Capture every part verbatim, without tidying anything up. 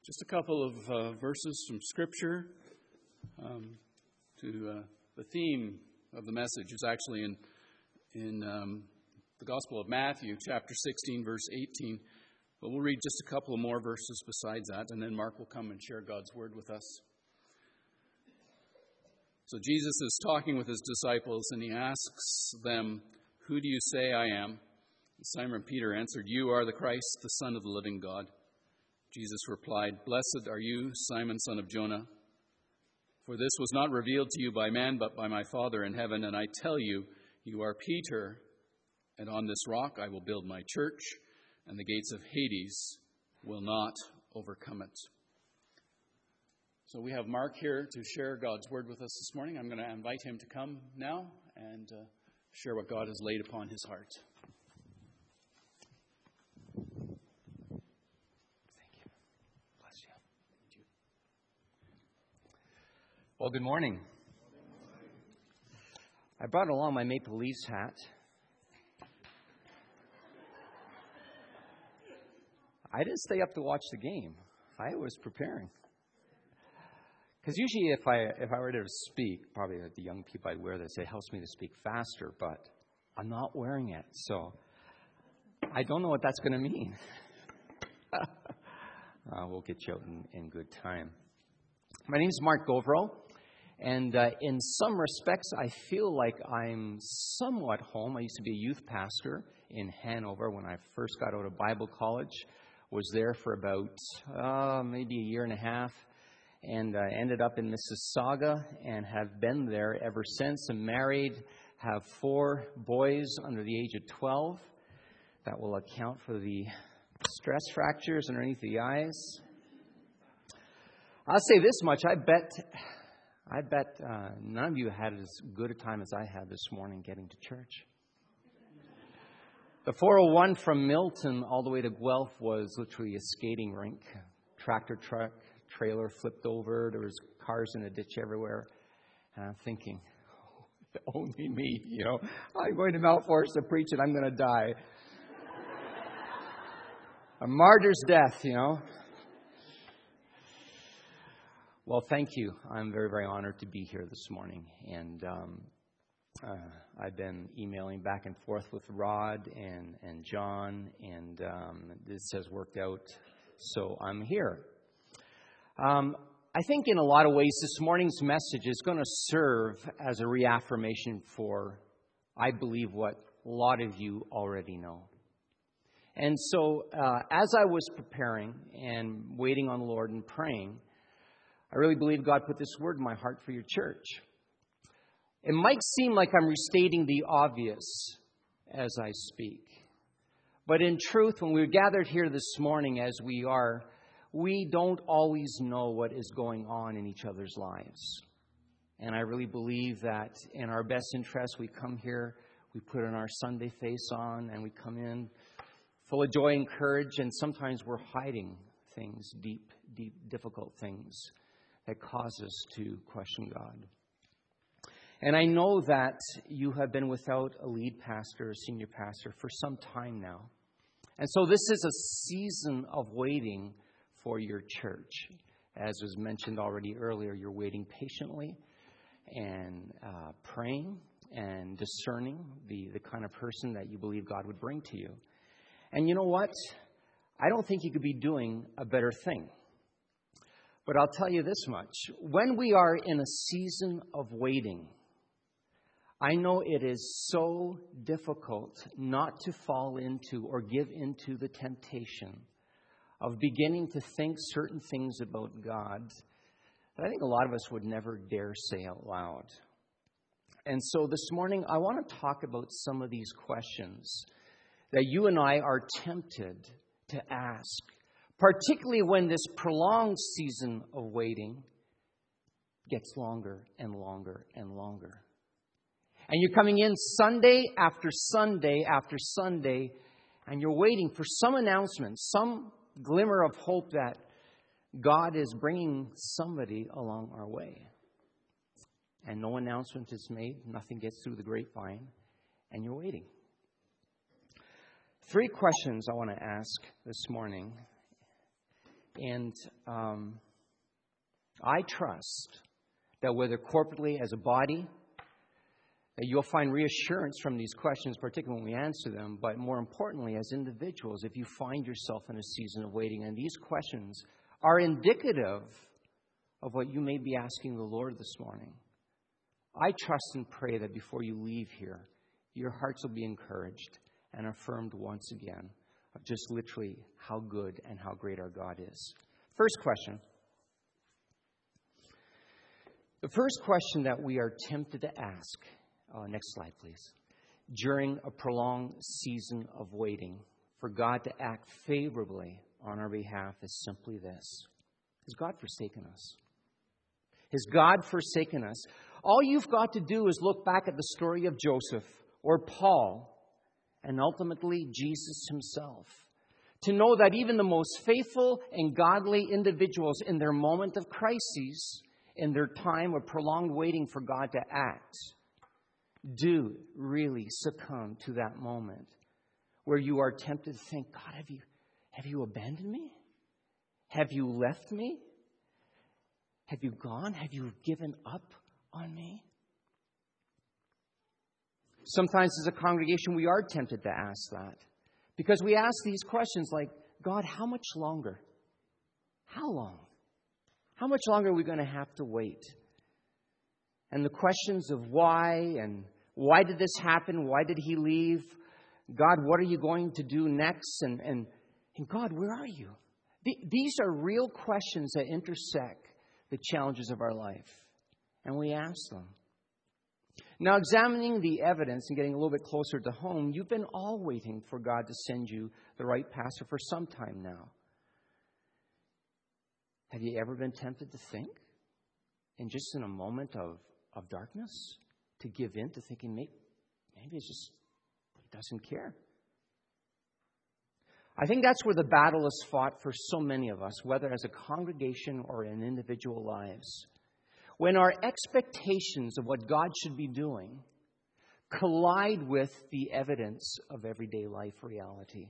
Just a couple of uh, verses from Scripture. Um, to uh, the theme of the message is actually in in um, the Gospel of Matthew, chapter sixteen, verse eighteen. But we'll read just a couple of more verses besides that, and then Mark will come and share God's word with us. So Jesus is talking with his disciples, and he asks them, "Who do you say I am?" And Simon Peter answered, "You are the Christ, the Son of the living God." Jesus replied, "Blessed are you, Simon, son of Jonah, for this was not revealed to you by man, but by my Father in heaven. And I tell you, you are Peter, and on this rock I will build my church, and the gates of Hades will not overcome it." So we have Mark here to share God's word with us this morning. I'm going to invite him to come now and uh, share what God has laid upon his heart. Well, good morning. I brought along my Maple Leafs hat. I didn't stay up to watch the game. I was preparing. Because usually if I if I were to speak, probably the young people I'd wear this, it helps me to speak faster, but I'm not wearing it. So I don't know what that's going to mean. uh, we'll get you out in, in good time. My name is Mark Govro. And uh, in some respects, I feel like I'm somewhat home. I used to be a youth pastor in Hanover when I first got out of Bible college. Was there for about uh, maybe a year and a half. And I uh, ended up in Mississauga and have been there ever since. I'm married, have four boys under the age of twelve. That will account for the stress fractures underneath the eyes. I'll say this much. I bet... I bet uh, none of you had as good a time as I had this morning getting to church. The four oh one from Milton all the way to Guelph was literally a skating rink. Tractor truck, trailer flipped over. There was cars in a ditch everywhere. And I'm thinking, oh, only me, you know. I'm going to Mount Forest to preach and I'm going to die. A martyr's death, you know. Well, thank you. I'm very, very honored to be here this morning. And um, uh, I've been emailing back and forth with Rod and, and John, and um, this has worked out, so I'm here. Um, I think in a lot of ways this morning's message is going to serve as a reaffirmation for, I believe, what a lot of you already know. And so uh, as I was preparing and waiting on the Lord and praying, I really believe God put this word in my heart for your church. It might seem like I'm restating the obvious as I speak. But in truth, when we're gathered here this morning as we are, we don't always know what is going on in each other's lives. And I really believe that in our best interest, we come here, we put on our Sunday face on, and we come in full of joy and courage. And sometimes we're hiding things, deep, deep, difficult things that cause us to question God. And I know that you have been without a lead pastor, a senior pastor, for some time now. And so this is a season of waiting for your church. As was mentioned already earlier, you're waiting patiently and uh, praying and discerning the, the kind of person that you believe God would bring to you. And you know what? I don't think you could be doing a better thing. But I'll tell you this much. When we are in a season of waiting, I know it is so difficult not to fall into or give into the temptation of beginning to think certain things about God that I think a lot of us would never dare say out loud. And so this morning, I want to talk about some of these questions that you and I are tempted to ask, particularly when this prolonged season of waiting gets longer and longer and longer. And you're coming in Sunday after Sunday after Sunday, and you're waiting for some announcement, some glimmer of hope that God is bringing somebody along our way. And no announcement is made, nothing gets through the grapevine, and you're waiting. Three questions I want to ask this morning And um, I trust that whether corporately as a body, that you'll find reassurance from these questions, particularly when we answer them, but more importantly, as individuals, if you find yourself in a season of waiting, and these questions are indicative of what you may be asking the Lord this morning, I trust and pray that before you leave here, your hearts will be encouraged and affirmed once again of just literally how good and how great our God is. First question. The first question that we are tempted to ask, uh, next slide please, during a prolonged season of waiting for God to act favorably on our behalf is simply this. Has God forsaken us? Has God forsaken us? All you've got to do is look back at the story of Joseph or Paul and ultimately Jesus himself to know that even the most faithful and godly individuals in their moment of crises, in their time of prolonged waiting for God to act, do really succumb to that moment where you are tempted to think, God, have you, have you abandoned me? Have you left me? Have you gone? Have you given up on me? Sometimes as a congregation, we are tempted to ask that because we ask these questions like, God, how much longer? How long? How much longer are we going to have to wait? And the questions of why and why did this happen? Why did he leave? God, what are you going to do next? And, and, and God, where are you? These are real questions that intersect the challenges of our life. And we ask them. Now, examining the evidence and getting a little bit closer to home, you've been all waiting for God to send you the right pastor for some time now. Have you ever been tempted to think, and just in a moment of, of darkness, to give in to thinking, maybe, maybe it's just, he doesn't care? I think that's where the battle is fought for so many of us, whether as a congregation or in individual lives. When our expectations of what God should be doing collide with the evidence of everyday life reality.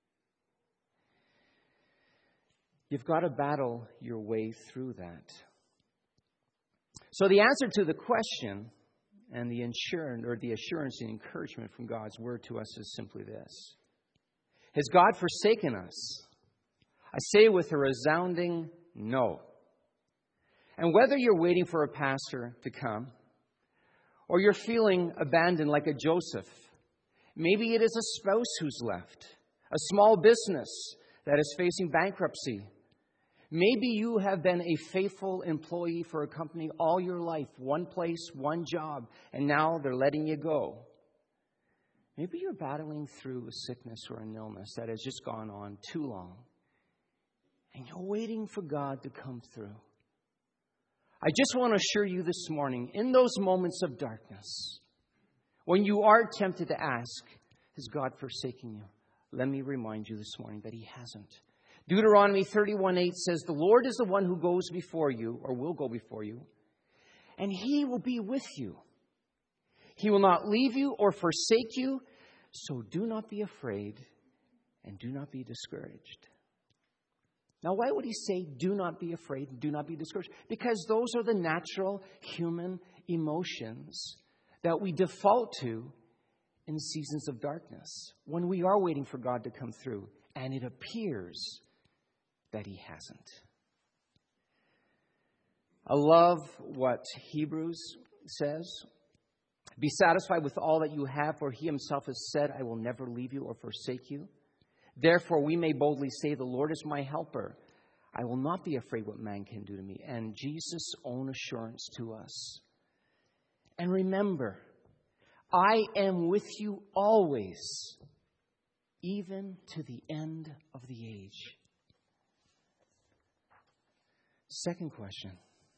You've got to battle your way through that. So the answer to the question and the assurance or the assurance and encouragement from God's word to us is simply this. Has God forsaken us? I say with a resounding no. And whether you're waiting for a pastor to come, or you're feeling abandoned like a Joseph, maybe it is a spouse who's left, a small business that is facing bankruptcy. Maybe you have been a faithful employee for a company all your life, one place, one job, and now they're letting you go. Maybe you're battling through a sickness or an illness that has just gone on too long, and you're waiting for God to come through. I just want to assure you this morning, in those moments of darkness, when you are tempted to ask, has God forsaken you? Let me remind you this morning that He hasn't. Deuteronomy thirty-one eight says, the Lord is the one who goes before you, or will go before you, and He will be with you. He will not leave you or forsake you, so do not be afraid and do not be discouraged. Now, why would He say, do not be afraid and do not be discouraged? Because those are the natural human emotions that we default to in seasons of darkness, when we are waiting for God to come through, and it appears that He hasn't. I love what Hebrews says. Be satisfied with all that you have, for He Himself has said, I will never leave you or forsake you. Therefore, we may boldly say, the Lord is my helper. I will not be afraid what man can do to me. And Jesus' own assurance to us. And remember, I am with you always, even to the end of the age. Second question.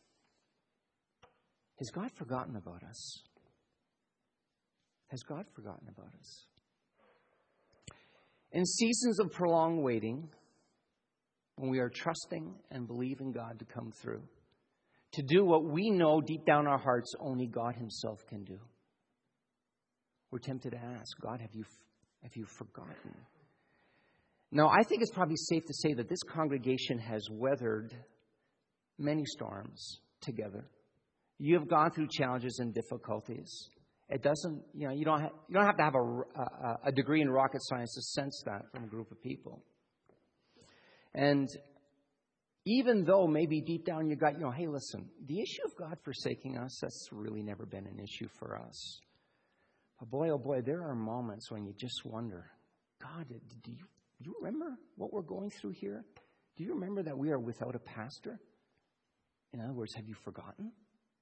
Has God forgotten about us? Has God forgotten about us? In seasons of prolonged waiting, when we are trusting and believing God to come through, to do what we know deep down our hearts only God Himself can do, we're tempted to ask, God, have you, have you forgotten? Now, I think it's probably safe to say that this congregation has weathered many storms together. You have gone through challenges and difficulties. It doesn't, you know, you don't have, you don't have to have a, a, a degree in rocket science to sense that from a group of people. And even though maybe deep down you got, you know, hey, listen, the issue of God forsaking us, that's really never been an issue for us. But boy, oh boy, there are moments when you just wonder, God, do you, do you remember what we're going through here? Do you remember that we are without a pastor? In other words, have you forgotten?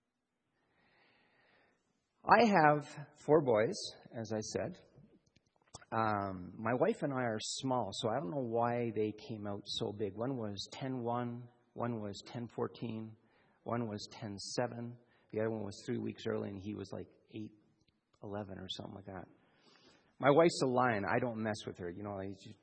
I have four boys, as I said. Um, my wife and I are small, so I don't know why they came out so big. One was ten one, one was ten fourteen, one was ten seven. The other one was three weeks early, and he was like eight eleven or something like that. My wife's a lion. I don't mess with her. You know, I just...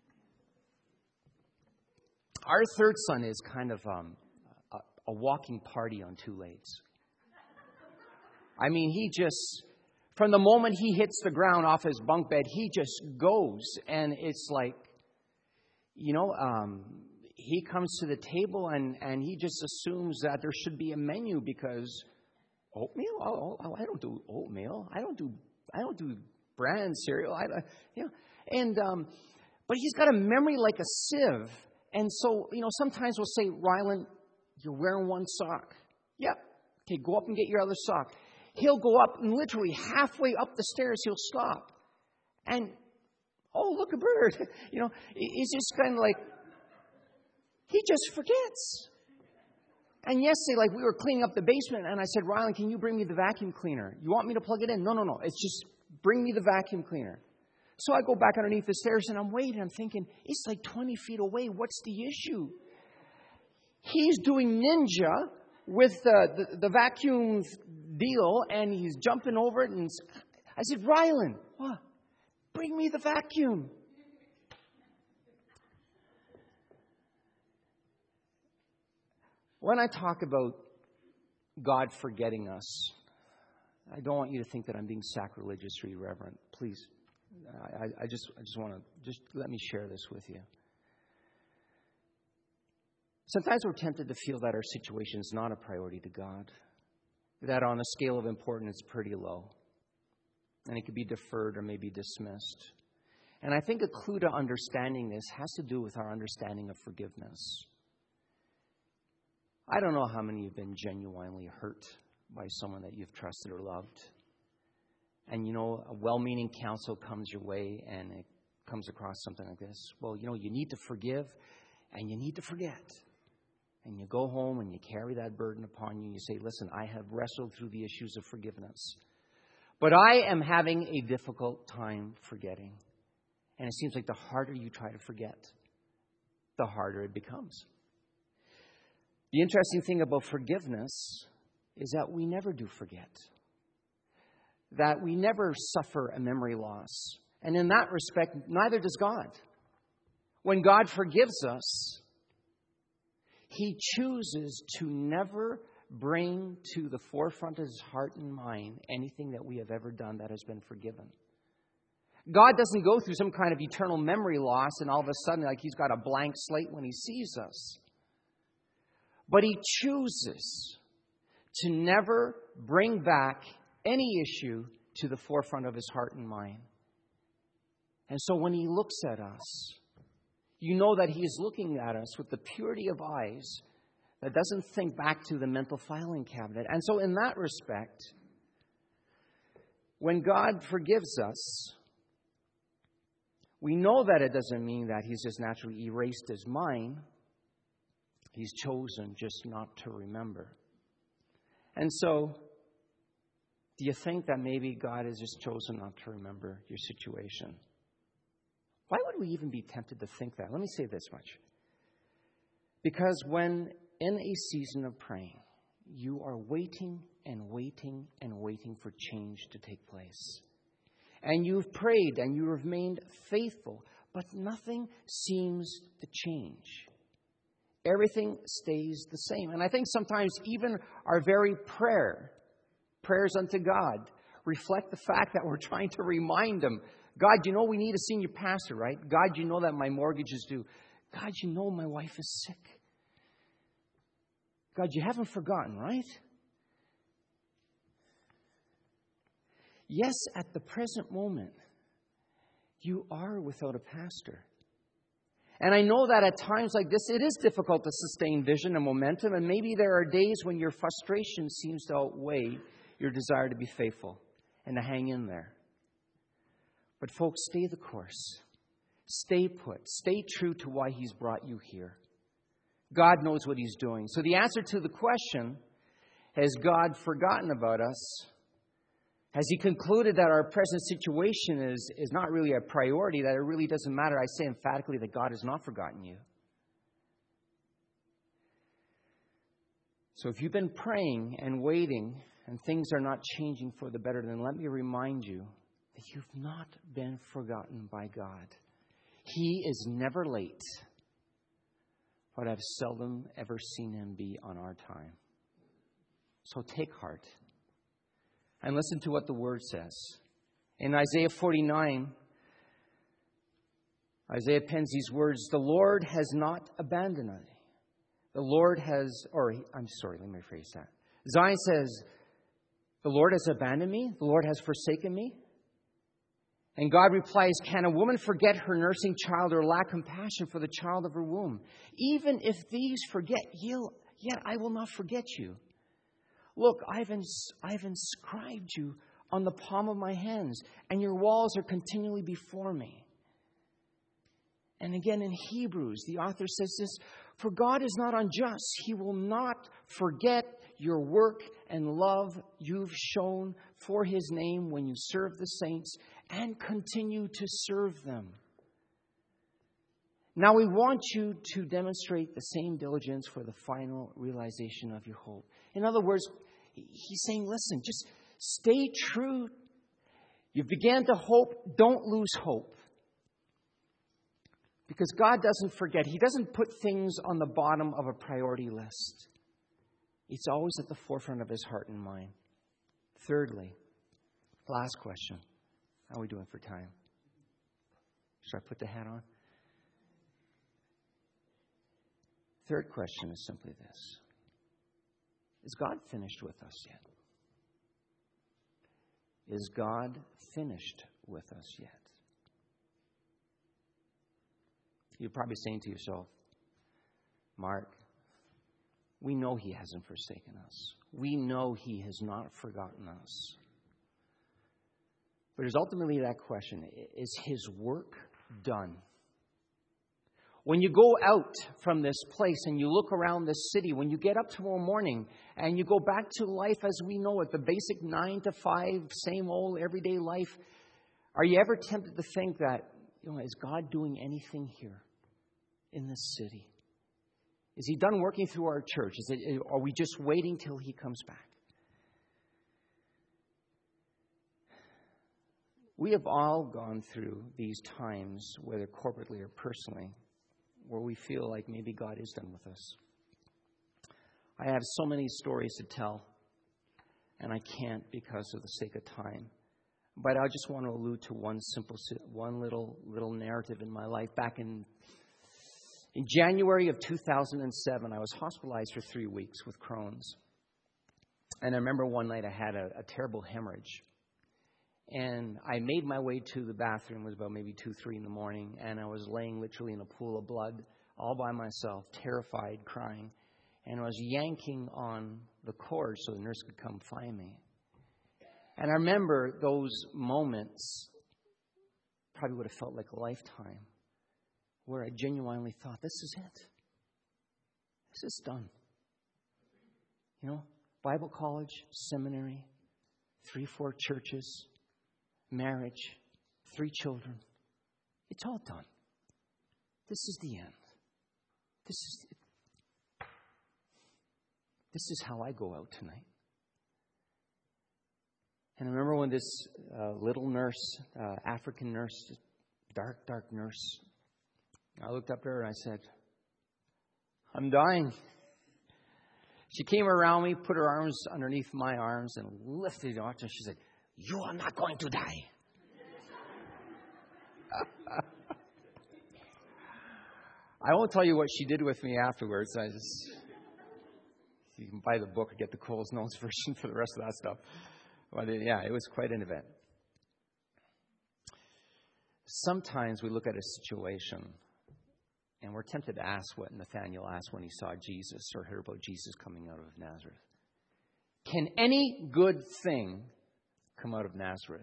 Our third son is kind of um, a, a walking party on two legs. I mean, he just, from the moment he hits the ground off his bunk bed, he just goes. And it's like, you know, um, he comes to the table and, and he just assumes that there should be a menu because oatmeal? Oh, oh, I don't do oatmeal. I don't do, I don't do bran cereal. I, you know, and, um, but he's got a memory like a sieve. And so, you know, sometimes we'll say, Rylan, you're wearing one sock. Yep. Okay, go up and get your other sock. He'll go up and literally halfway up the stairs, he'll stop. And, oh, look, a bird. You know, it's just kind of like, he just forgets. And yesterday, like, we were cleaning up the basement, and I said, Rylan, can you bring me the vacuum cleaner? You want me to plug it in? No, no, no. It's just, bring me the vacuum cleaner. So I go back underneath the stairs, and I'm waiting. I'm thinking, it's like twenty feet away. What's the issue? He's doing ninja with the, the, the vacuum deal, and he's jumping over it. And I said, Rylan, what? Bring me the vacuum. When I talk about God forgetting us, I don't want you to think that I'm being sacrilegious or irreverent. Please, I, I just, I just want to just let me share this with you. Sometimes we're tempted to feel that our situation is not a priority to God, that on a scale of importance, it's pretty low, and it could be deferred or maybe dismissed. And I think a clue to understanding this has to do with our understanding of forgiveness. I don't know how many have been genuinely hurt by someone that you've trusted or loved. And, you know, a well-meaning counsel comes your way and it comes across something like this. Well, you know, you need to forgive and you need to forget. And you go home and you carry that burden upon you. And you say, listen, I have wrestled through the issues of forgiveness, but I am having a difficult time forgetting. And it seems like the harder you try to forget, the harder it becomes. The interesting thing about forgiveness is that we never do forget. That we never suffer a memory loss. And in that respect, neither does God. When God forgives us, He chooses to never bring to the forefront of His heart and mind anything that we have ever done that has been forgiven. God doesn't go through some kind of eternal memory loss and all of a sudden like He's got a blank slate when He sees us. But He chooses to never bring back any issue to the forefront of His heart and mind. And so when He looks at us, you know that He is looking at us with the purity of eyes that doesn't think back to the mental filing cabinet. And so in that respect, when God forgives us, we know that it doesn't mean that He's just naturally erased His mind. He's chosen just not to remember. And so, do you think that maybe God has just chosen not to remember your situation? Why would we even be tempted to think that? Let me say this much. Because when in a season of praying, you are waiting and waiting and waiting for change to take place. And you've prayed and you have remained faithful, but nothing seems to change. Everything stays the same. And I think sometimes even our very prayer, prayers unto God, reflect the fact that we're trying to remind Him, God, you know we need a senior pastor, right? God, you know that my mortgage is due. God, you know my wife is sick. God, you haven't forgotten, right? Yes, at the present moment, you are without a pastor. And I know that at times like this, it is difficult to sustain vision and momentum. And maybe there are days when your frustration seems to outweigh your desire to be faithful and to hang in there. But folks, stay the course. Stay put. Stay true to why He's brought you here. God knows what He's doing. So the answer to the question, has God forgotten about us? Has He concluded that our present situation is, is not really a priority, that it really doesn't matter? I say emphatically that God has not forgotten you. So if you've been praying and waiting and things are not changing for the better, then let me remind you that you've not been forgotten by God. He is never late, but I've seldom ever seen Him be on our time. So take heart and listen to what the Word says. In Isaiah forty-nine, Isaiah pens these words, the Lord has not abandoned us. The Lord has, or I'm sorry, let me rephrase that. Zion says, the Lord has abandoned me. The Lord has forsaken me. And God replies, can a woman forget her nursing child or lack compassion for the child of her womb? Even if these forget, yet I will not forget you. Look, I've, ins- I've inscribed you on the palm of my hands, and your walls are continually before me. And again in Hebrews, the author says this, for God is not unjust. He will not forget your work and love you've shown for His name when you serve the saints and continue to serve them. Now we want you to demonstrate the same diligence for the final realization of your hope. In other words, He's saying, listen, just stay true. You began to hope. Don't lose hope. Because God doesn't forget. He doesn't put things on the bottom of a priority list. It's always at the forefront of His heart and mind. Thirdly, last question. How are we doing for time? Should I put the hat on? Third question is simply this. Is God finished with us yet? Is God finished with us yet? You're probably saying to yourself, Mark, we know He hasn't forsaken us. We know He has not forgotten us. But there's ultimately that question, is His work done? When you go out from this place and you look around this city, when you get up tomorrow morning and you go back to life as we know it, the basic nine to five, same old everyday life, are you ever tempted to think that, you know, is God doing anything here in this city? Is He done working through our church? Is it, are we just waiting till He comes back? We have all gone through these times, whether corporately or personally, where we feel like maybe God is done with us. I have so many stories to tell, and I can't because of the sake of time. But I just want to allude to one simple, one little little narrative in my life. Back in in January of two thousand seven, I was hospitalized for three weeks with Crohn's. And I remember one night I had a, a terrible hemorrhage. And I made my way to the bathroom. It was about maybe two, three in the morning. And I was laying literally in a pool of blood all by myself, terrified, crying. And I was yanking on the cord so the nurse could come find me. And I remember those moments, probably would have felt like a lifetime, where I genuinely thought, this is it. This is done. You know, Bible college, seminary, three, four churches, marriage, three children. It's all done. This is the end. This is it. This is how I go out tonight. And I remember when this uh, little nurse, uh, African nurse, dark, dark nurse, I looked up at her and I said, I'm dying. She came around me, put her arms underneath my arms and lifted it up. And she said, you are not going to die. I won't tell you what she did with me afterwards. I just, you can buy the book or get the Coles Notes version for the rest of that stuff. But it, yeah, it was quite an event. Sometimes we look at a situation and we're tempted to ask what Nathanael asked when he saw Jesus or heard about Jesus coming out of Nazareth. Can any good thing come out of Nazareth?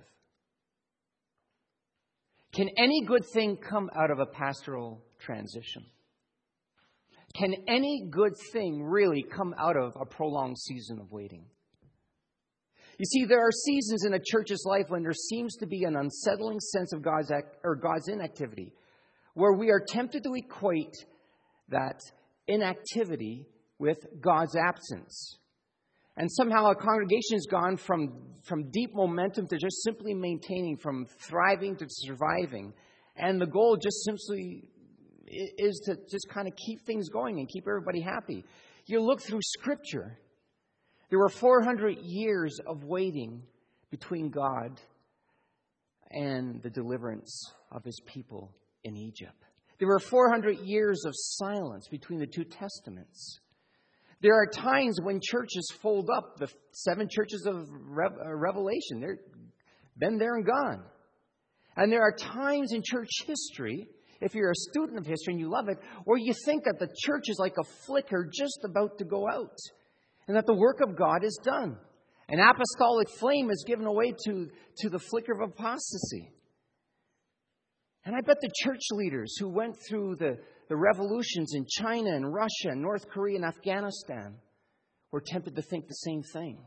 Can any good thing come out of a pastoral transition? Can any good thing really come out of a prolonged season of waiting? You see, there are seasons in a church's life when there seems to be an unsettling sense of God's act, or God's inactivity, where we are tempted to equate that inactivity with God's absence. And somehow a congregation has gone from, from deep momentum to just simply maintaining, from thriving to surviving. And the goal just simply is to just kind of keep things going and keep everybody happy. You look through Scripture. There were four hundred years of waiting between God and the deliverance of His people in Egypt. There were four hundred years of silence between the two testaments. There are times when churches fold up. The seven churches of Revelation, they're been there and gone. And there are times in church history, if you're a student of history and you love it, where you think that the church is like a flicker just about to go out. And that the work of God is done. An apostolic flame is given away to, to the flicker of apostasy. And I bet the church leaders who went through the, the revolutions in China and Russia and North Korea and Afghanistan were tempted to think the same thing.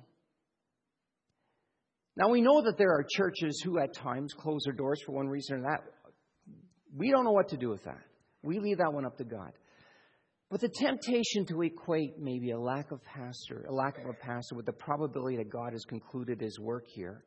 Now we know that there are churches who at times close their doors for one reason or that. We don't know what to do with that. We leave that one up to God. But the temptation to equate maybe a lack of pastor, a lack of a pastor with the probability that God has concluded His work here,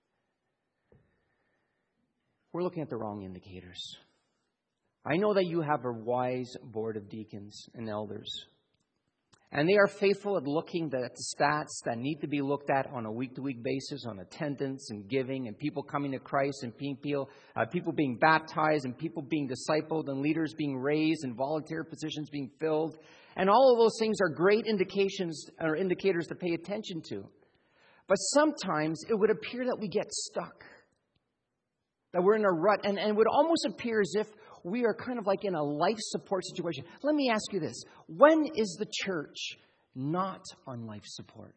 we're looking at the wrong indicators. I know that you have a wise board of deacons and elders. And they are faithful at looking at the stats that need to be looked at on a week-to-week basis, on attendance and giving and people coming to Christ and people, uh, people being baptized and people being discipled and leaders being raised and volunteer positions being filled. And all of those things are great indications or indicators to pay attention to. But sometimes it would appear that we get stuck, that we're in a rut, and, and it would almost appear as if we are kind of like in a life support situation. Let me ask you this. When is the church not on life support?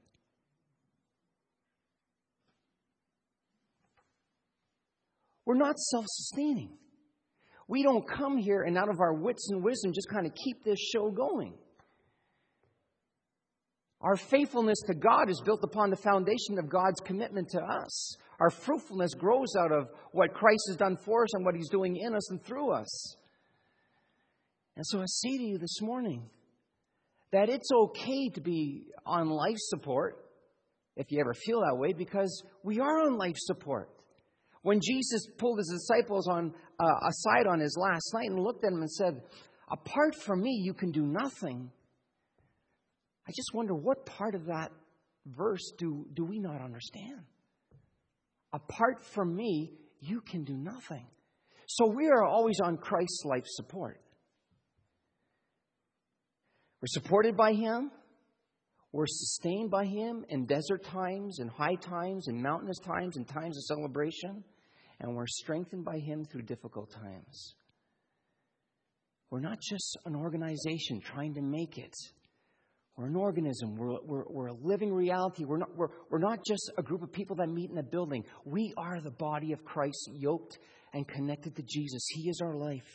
We're not self-sustaining. We don't come here and out of our wits and wisdom just kind of keep this show going. Our faithfulness to God is built upon the foundation of God's commitment to us. Our fruitfulness grows out of what Christ has done for us and what He's doing in us and through us. And so I say to you this morning that it's okay to be on life support, if you ever feel that way, because we are on life support. When Jesus pulled His disciples on uh, aside on His last night and looked at them and said, "Apart from me, you can do nothing." I just wonder what part of that verse do, do we not understand? Apart from me, you can do nothing. So we are always on Christ's life support. We're supported by Him. We're sustained by Him in desert times, in high times, in mountainous times, in times of celebration. And we're strengthened by Him through difficult times. We're not just an organization trying to make it. We're an organism. We're, we're, we're a living reality. We're not, we're, we're not just a group of people that meet in a building. We are the body of Christ, yoked and connected to Jesus. He is our life.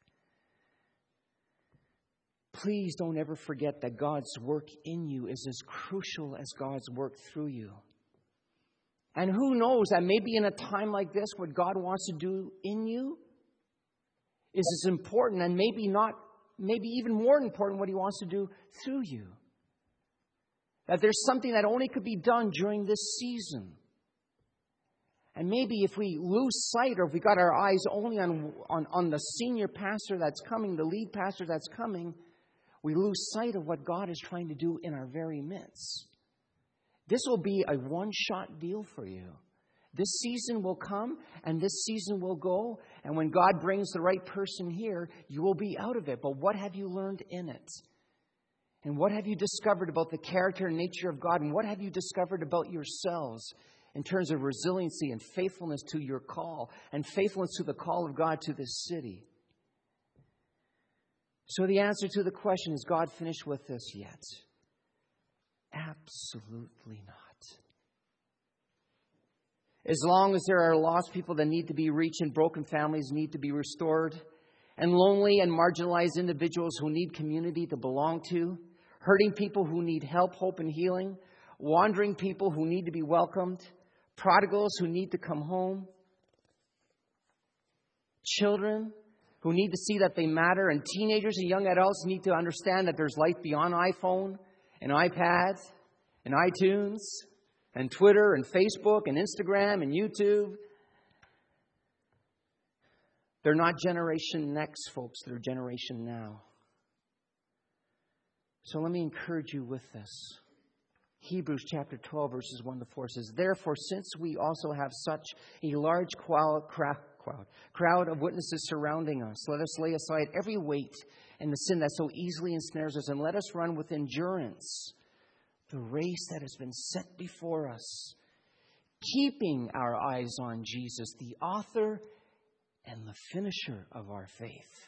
Please don't ever forget that God's work in you is as crucial as God's work through you. And who knows that maybe in a time like this, what God wants to do in you is as important and maybe not, maybe even more important what He wants to do through you. That there's something that only could be done during this season. And maybe if we lose sight or if we got our eyes only on, on, on the senior pastor that's coming, the lead pastor that's coming, we lose sight of what God is trying to do in our very midst. This will be a one-shot deal for you. This season will come and this season will go. And when God brings the right person here, you will be out of it. But what have you learned in it? And what have you discovered about the character and nature of God? And what have you discovered about yourselves in terms of resiliency and faithfulness to your call and faithfulness to the call of God to this city? So the answer to the question, is God finished with this yet? Absolutely not. As long as there are lost people that need to be reached and broken families need to be restored, and lonely and marginalized individuals who need community to belong to, hurting people who need help, hope, and healing, wandering people who need to be welcomed, prodigals who need to come home, children who need to see that they matter, and teenagers and young adults need to understand that there's life beyond iPhone and iPads and iTunes and Twitter and Facebook and Instagram and YouTube. They're not Generation Next, folks. They're Generation Now. So let me encourage you with this. Hebrews chapter twelve, verses one to four says, "Therefore, since we also have such a large crowd, crowd, crowd of witnesses surrounding us, let us lay aside every weight and the sin that so easily ensnares us, and let us run with endurance the race that has been set before us, keeping our eyes on Jesus, the author and the finisher of our faith."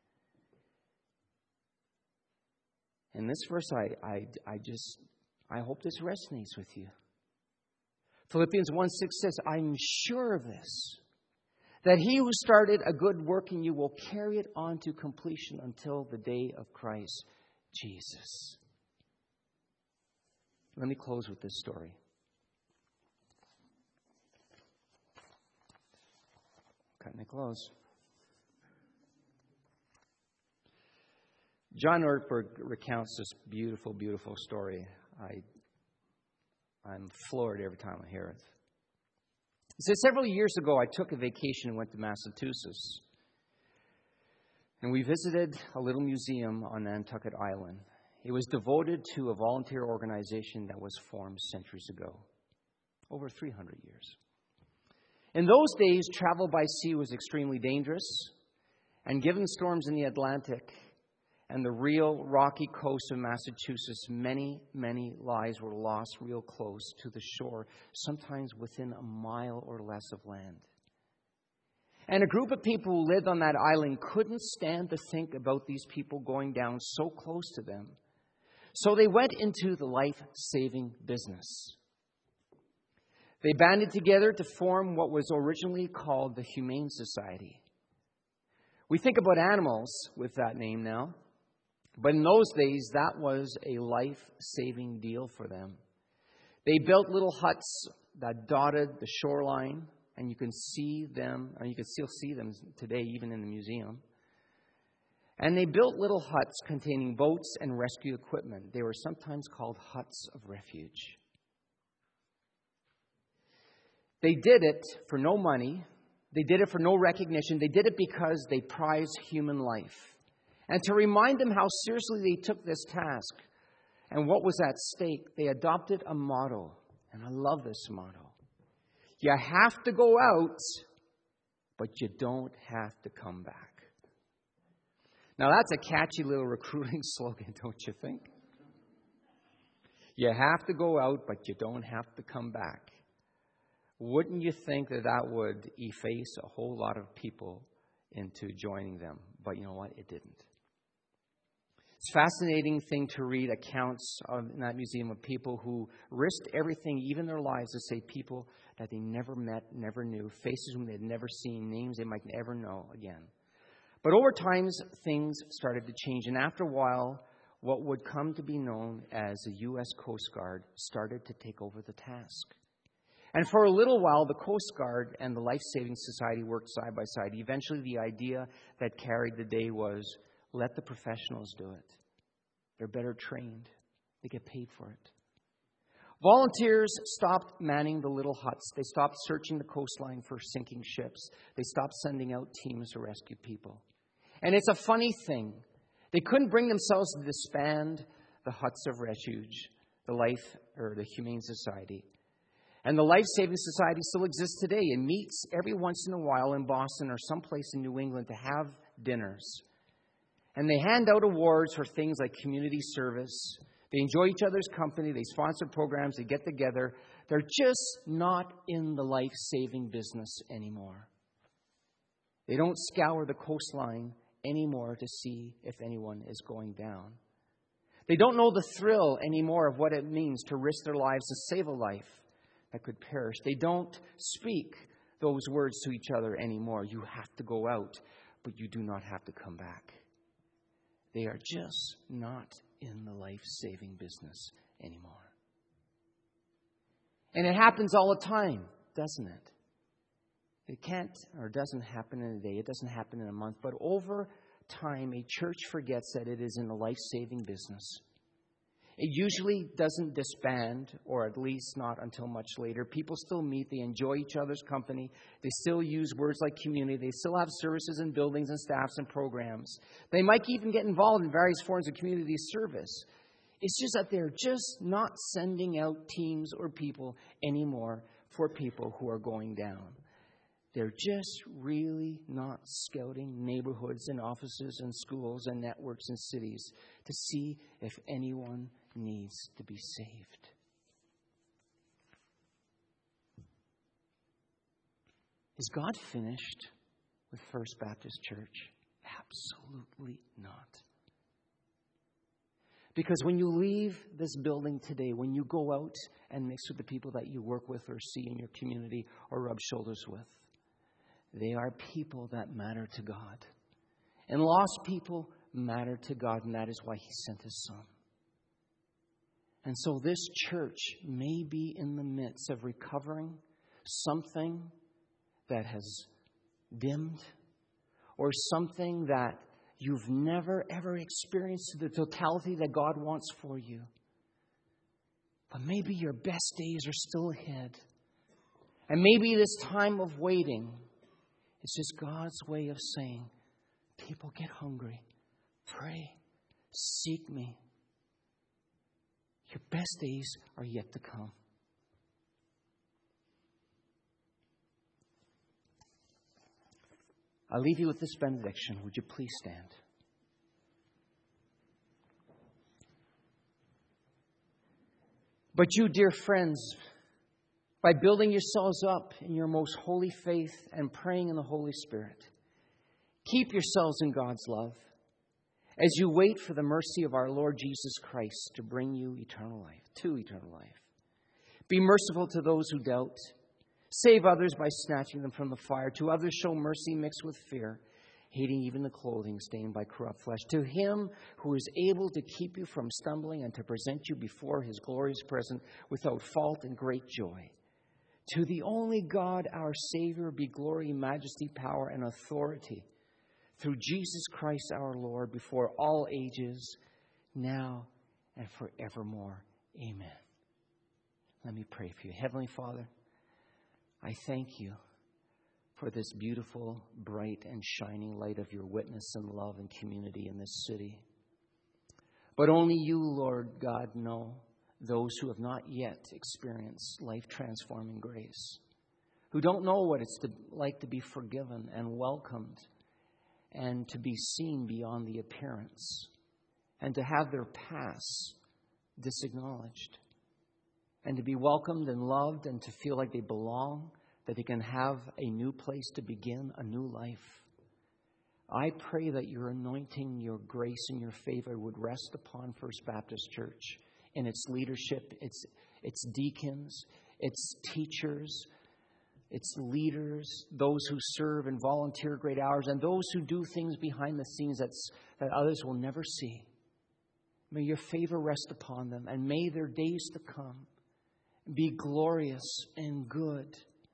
In this verse, I, I, I just, I hope this resonates with you. Philippians one six says, "I'm sure of this, that he who started a good work in you will carry it on to completion until the day of Christ Jesus." Let me close with this story. Cutting it close. John Ortberg recounts this beautiful, beautiful story. I, I'm floored every time I hear it. He says, several years ago, I took a vacation and went to Massachusetts. And we visited a little museum on Nantucket Island. It was devoted to a volunteer organization that was formed centuries ago, over three hundred years. In those days, travel by sea was extremely dangerous. And given storms in the Atlantic and the real rocky coast of Massachusetts, many, many lives were lost real close to the shore, sometimes within a mile or less of land. And a group of people who lived on that island couldn't stand to think about these people going down so close to them. So they went into the life-saving business. They banded together to form what was originally called the Humane Society. We think about animals with that name now, but in those days, that was a life-saving deal for them. They built little huts that dotted the shoreline, and you can see them, and you can still see them today, even in the museum. And they built little huts containing boats and rescue equipment. They were sometimes called huts of refuge. They did it for no money. They did it for no recognition. They did it because they prized human life. And to remind them how seriously they took this task and what was at stake, they adopted a motto. And I love this motto. You have to go out, but you don't have to come back. Now, that's a catchy little recruiting slogan, don't you think? You have to go out, but you don't have to come back. Wouldn't you think that that would efface a whole lot of people into joining them? But you know what? It didn't. It's a fascinating thing to read accounts of, in that museum of people who risked everything, even their lives, to save people that they never met, never knew, faces whom they had never seen, names they might never know again. But over time, things started to change. And after a while, what would come to be known as the U S Coast Guard started to take over the task. And for a little while, the Coast Guard and the Life Saving Society worked side by side. Eventually, the idea that carried the day was, let the professionals do it. They're better trained. They get paid for it. Volunteers stopped manning the little huts. They stopped searching the coastline for sinking ships. They stopped sending out teams to rescue people. And it's a funny thing. They couldn't bring themselves to disband the huts of refuge, the life or the Humane Society. And the Life Saving Society still exists today. It meets every once in a while in Boston or someplace in New England to have dinners. And they hand out awards for things like community service. They enjoy each other's company. They sponsor programs. They get together. They're just not in the life-saving business anymore. They don't scour the coastline anymore to see if anyone is going down. They don't know the thrill anymore of what it means to risk their lives to save a life that could perish. They don't speak those words to each other anymore. You have to go out, but you do not have to come back. They are just not in the life-saving business anymore. And it happens all the time, doesn't it? It can't or doesn't happen in a day. It doesn't happen in a month. But over time, a church forgets that it is in the life-saving business. It usually doesn't disband, or at least not until much later. People still meet. They enjoy each other's company. They still use words like community. They still have services and buildings and staffs and programs. They might even get involved in various forms of community service. It's just that they're just not sending out teams or people anymore for people who are going down. They're just really not scouting neighborhoods and offices and schools and networks and cities to see if anyone needs to be saved. Is God finished with First Baptist Church? Absolutely not. Because when you leave this building today, when you go out and mix with the people that you work with or see in your community or rub shoulders with, they are people that matter to God. And lost people matter to God, and that is why He sent His Son. And so this church may be in the midst of recovering something that has dimmed, or something that you've never, ever experienced to the totality that God wants for you. But maybe your best days are still ahead. And maybe this time of waiting, it's just God's way of saying, people, get hungry. Pray. Seek me. Your best days are yet to come. I'll leave you with this benediction. Would you please stand? But you, dear friends, by building yourselves up in your most holy faith and praying in the Holy Spirit, keep yourselves in God's love as you wait for the mercy of our Lord Jesus Christ to bring you eternal life, to eternal life. Be merciful to those who doubt. Save others by snatching them from the fire. To others show mercy mixed with fear, hating even the clothing stained by corrupt flesh. To Him who is able to keep you from stumbling and to present you before His glorious presence without fault and great joy. To the only God, our Savior, be glory, majesty, power, and authority through Jesus Christ our Lord, before all ages, now and forevermore. Amen. Let me pray for you. Heavenly Father, I thank you for this beautiful, bright, and shining light of your witness and love and community in this city. But only you, Lord God, know those who have not yet experienced life-transforming grace, who don't know what it's to, like to be forgiven and welcomed and to be seen beyond the appearance and to have their past disacknowledged and to be welcomed and loved and to feel like they belong, that they can have a new place to begin a new life. I pray that your anointing, your grace, and your favor would rest upon First Baptist Church in its leadership, its, its deacons, its teachers, its leaders, those who serve and volunteer great hours, and those who do things behind the scenes that's, that others will never see. May your favor rest upon them, and may their days to come be glorious and good,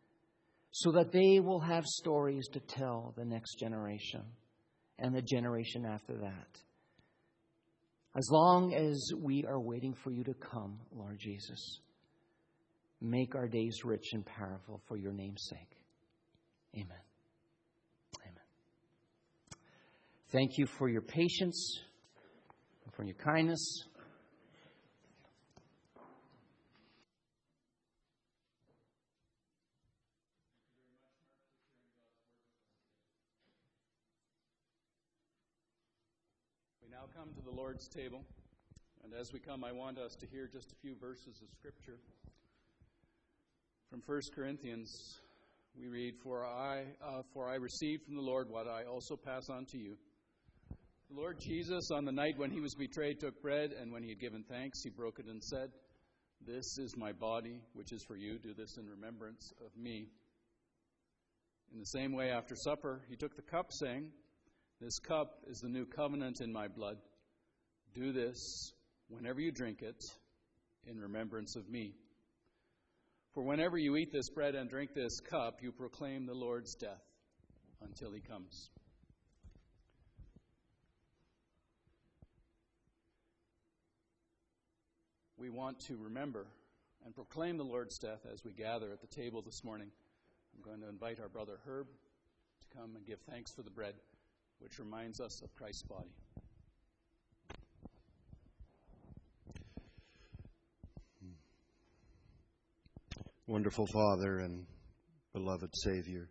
so that they will have stories to tell the next generation and the generation after that. As long as we are waiting for you to come, Lord Jesus, make our days rich and powerful for your name's sake. Amen. Amen. Thank you for your patience and for your kindness. to the Lord's table. And as we come, I want us to hear just a few verses of Scripture. From First Corinthians, we read, For I, uh, for I received from the Lord what I also pass on to you. The Lord Jesus, on the night when he was betrayed, took bread, and when he had given thanks, he broke it and said, This is my body, which is for you. Do this in remembrance of me. In the same way, after supper, he took the cup, saying, This cup is the new covenant in my blood. Do this whenever you drink it in remembrance of me. For whenever you eat this bread and drink this cup, you proclaim the Lord's death until he comes. We want to remember and proclaim the Lord's death as we gather at the table this morning. I'm going to invite our brother Herb to come and give thanks for the bread, which reminds us of Christ's body. Wonderful Father and beloved Savior,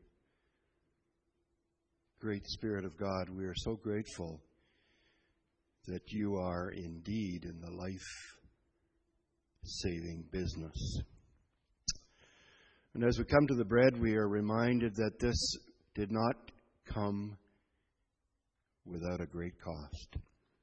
great Spirit of God, we are so grateful that you are indeed in the life-saving business. And as we come to the bread, we are reminded that this did not come without a great cost.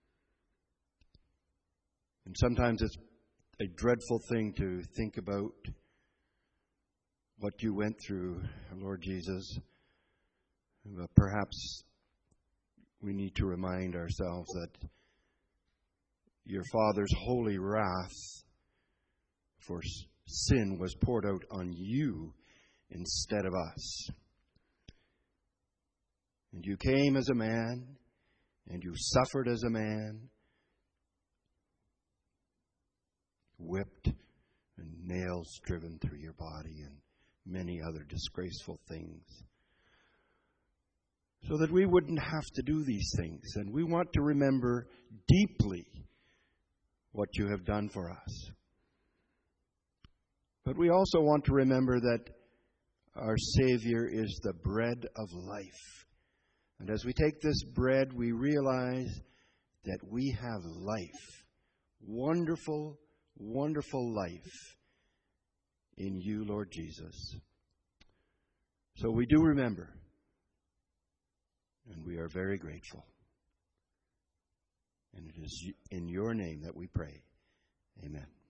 And sometimes it's a dreadful thing to think about what you went through, Lord Jesus. But perhaps we need to remind ourselves that your Father's holy wrath for sin was poured out on you instead of us. And you came as a man, and you suffered as a man, whipped and nails driven through your body and many other disgraceful things, so that we wouldn't have to do these things. And we want to remember deeply what you have done for us. But we also want to remember that our Savior is the bread of life. And as we take this bread, we realize that we have life. Wonderful, wonderful life in you, Lord Jesus. So we do remember, and we are very grateful. And it is in your name that we pray. Amen.